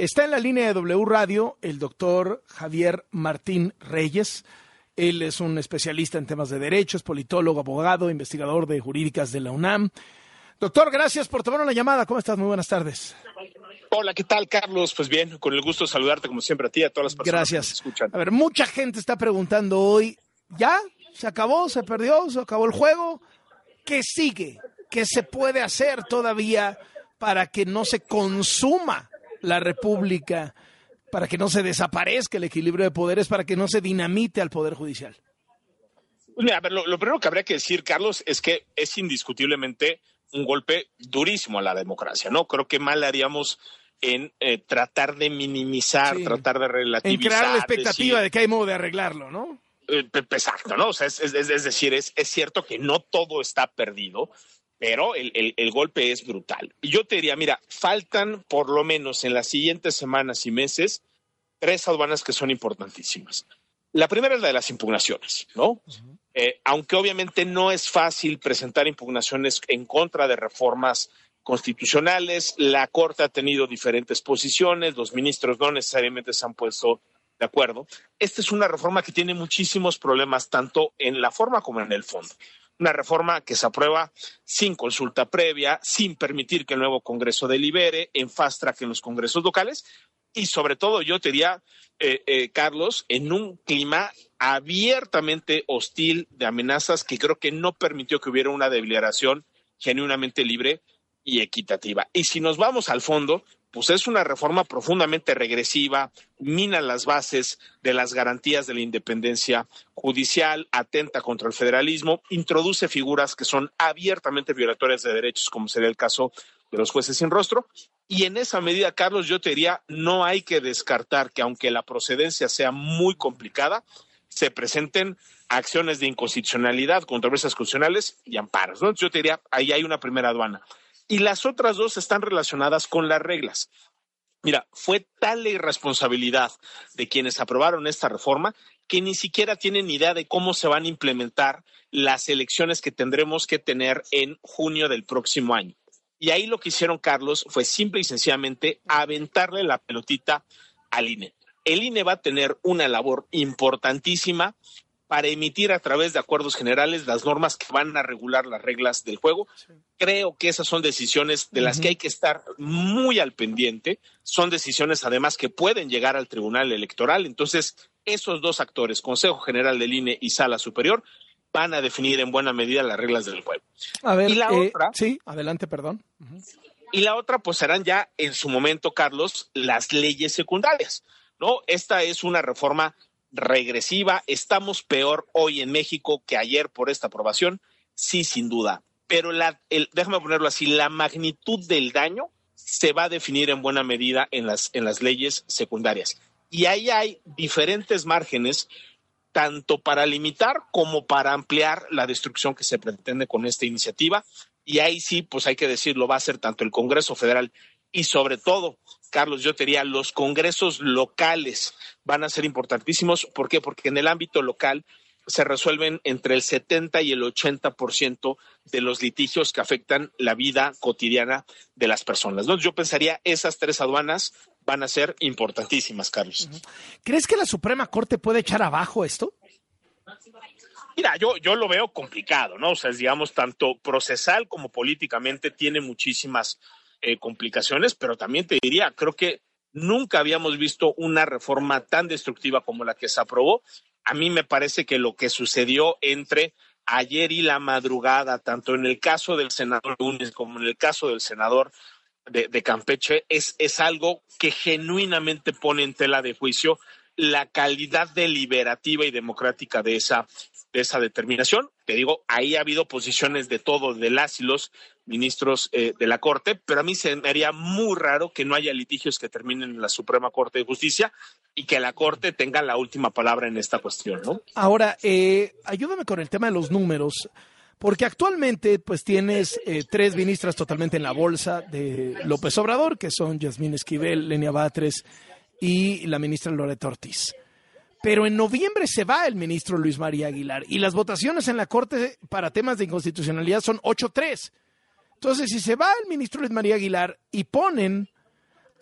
Está en la línea de W Radio el doctor Javier Martín Reyes. Él es un especialista en temas de derechos, politólogo, abogado, investigador de jurídicas de la UNAM. Doctor, gracias por tomar una llamada. ¿Cómo estás? Muy buenas tardes. Hola, ¿qué tal, Carlos? Pues bien, con el gusto de saludarte como siempre a ti y a todas las personas que nos escuchan. A ver, mucha gente está preguntando hoy, ¿ya? ¿Se acabó? ¿Se perdió? ¿Se acabó el juego? ¿Qué sigue? ¿Qué se puede hacer todavía para que no se consuma la República, para que no se desaparezca el equilibrio de poderes, para que no se dinamite al Poder Judicial? Pues mira, a ver, lo primero que habría que decir, Carlos, es que es indiscutiblemente un golpe durísimo a la democracia, ¿no? Creo que mal haríamos en tratar de minimizar, tratar de relativizar. En crear la expectativa de que hay modo de arreglarlo, ¿no? Exacto, ¿no? O sea, es decir, es cierto que no todo está perdido, pero el golpe es brutal. Y yo te diría, mira, faltan por lo menos en las siguientes semanas y meses 3 aduanas que son importantísimas. La primera es la de las impugnaciones, ¿no? Uh-huh. Aunque obviamente no es fácil presentar impugnaciones en contra de reformas constitucionales, la Corte ha tenido diferentes posiciones, los ministros no necesariamente se han puesto de acuerdo. Esta es una reforma que tiene muchísimos problemas, tanto en la forma como en el fondo. Una reforma que se aprueba sin consulta previa, sin permitir que el nuevo Congreso delibere, en fast track en los congresos locales y sobre todo, yo te diría, Carlos, en un clima abiertamente hostil de amenazas que creo que no permitió que hubiera una deliberación genuinamente libre y equitativa. Y si nos vamos al fondo, pues es una reforma profundamente regresiva, mina las bases de las garantías de la independencia judicial, atenta contra el federalismo, introduce figuras que son abiertamente violatorias de derechos, como sería el caso de los jueces sin rostro. Y en esa medida, Carlos, yo te diría, no hay que descartar que aunque la procedencia sea muy complicada, se presenten acciones de inconstitucionalidad, controversias constitucionales y amparos, ¿no? Yo te diría, ahí hay una primera aduana. Y las otras 2 están relacionadas con las reglas. Mira, fue tal la irresponsabilidad de quienes aprobaron esta reforma que ni siquiera tienen idea de cómo se van a implementar las elecciones que tendremos que tener en junio del próximo año. Y ahí lo que hicieron, Carlos, fue simple y sencillamente aventarle la pelotita al INE. El INE va a tener una labor importantísima para emitir a través de acuerdos generales las normas que van a regular las reglas del juego. Sí. Creo que esas son decisiones de las que hay que estar muy al pendiente. Son decisiones, además, que pueden llegar al Tribunal Electoral. Entonces, esos 2 actores, Consejo General del INE y Sala Superior, van a definir en buena medida las reglas del juego. A ver, y la otra, sí, adelante, perdón. Y la otra, pues serán ya en su momento, Carlos, las leyes secundarias, ¿no? Esta es una reforma regresiva. Estamos peor hoy en México que ayer por esta aprobación, sí, sin duda. Pero déjame ponerlo así, la magnitud del daño se va a definir en buena medida en las leyes secundarias. Y ahí hay diferentes márgenes tanto para limitar como para ampliar la destrucción que se pretende con esta iniciativa. Y ahí sí, pues hay que decirlo, va a ser tanto el Congreso Federal y sobre todo, Carlos, yo te diría, los congresos locales van a ser importantísimos. ¿Por qué? Porque en el ámbito local se resuelven entre el 70 y el 80% de los litigios que afectan la vida cotidiana de las personas, ¿no? Yo pensaría esas 3 aduanas van a ser importantísimas, Carlos. ¿Crees que la Suprema Corte puede echar abajo esto? Mira, yo lo veo complicado, ¿no? O sea, digamos, tanto procesal como políticamente tiene muchísimas complicaciones, pero también te diría, creo que nunca habíamos visto una reforma tan destructiva como la que se aprobó. A mí me parece que lo que sucedió entre ayer y la madrugada, tanto en el caso del senador Núñez como en el caso del senador de Campeche, es algo que genuinamente pone en tela de juicio la calidad deliberativa y democrática de esa determinación. Te digo, ahí ha habido posiciones de todo, de las y los ministros de la Corte, pero a mí se me haría muy raro que no haya litigios que terminen en la Suprema Corte de Justicia y que la Corte tenga la última palabra en esta cuestión, ¿no? Ahora, ayúdame con el tema de los números, porque actualmente pues tienes 3 ministras totalmente en la bolsa de López Obrador, que son Yasmín Esquivel, Lenia Batres y la ministra Loreto Ortiz. Pero en noviembre se va el ministro Luis María Aguilar y las votaciones en la Corte para temas de inconstitucionalidad son 8-3. Entonces, si se va el ministro Luis María Aguilar y ponen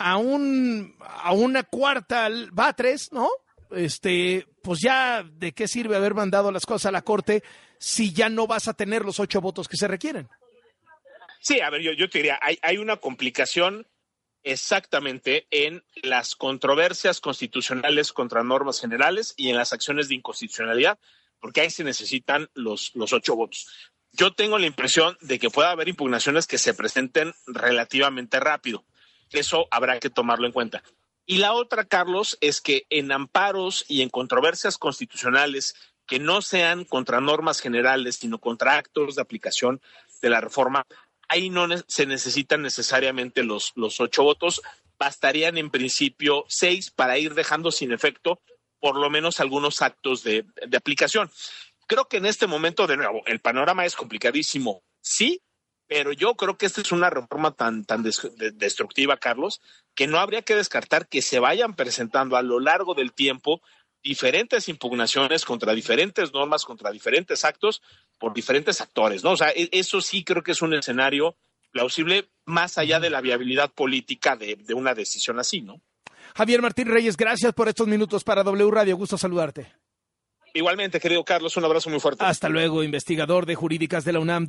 a una cuarta va 3, ¿no? Pues ya de qué sirve haber mandado las cosas a la Corte si ya no vas a tener los 8 votos que se requieren. Sí, a ver, yo te diría, hay una complicación exactamente en las controversias constitucionales contra normas generales y en las acciones de inconstitucionalidad, porque ahí se necesitan los 8 votos. Yo tengo la impresión de que pueda haber impugnaciones que se presenten relativamente rápido. Eso habrá que tomarlo en cuenta. Y la otra, Carlos, es que en amparos y en controversias constitucionales que no sean contra normas generales, sino contra actos de aplicación de la reforma, ahí no se necesitan necesariamente los 8 votos, bastarían en principio 6 para ir dejando sin efecto por lo menos algunos actos de aplicación. Creo que en este momento, de nuevo, el panorama es complicadísimo, sí, pero yo creo que esta es una reforma tan destructiva, Carlos, que no habría que descartar que se vayan presentando a lo largo del tiempo diferentes impugnaciones contra diferentes normas, contra diferentes actos, por diferentes actores, ¿no? O sea, eso sí creo que es un escenario plausible más allá de la viabilidad política de una decisión así, ¿no? Javier Martín Reyes, gracias por estos minutos para W Radio. Gusto saludarte. Igualmente, querido Carlos, un abrazo muy fuerte. Hasta luego, investigador de Jurídicas de la UNAM.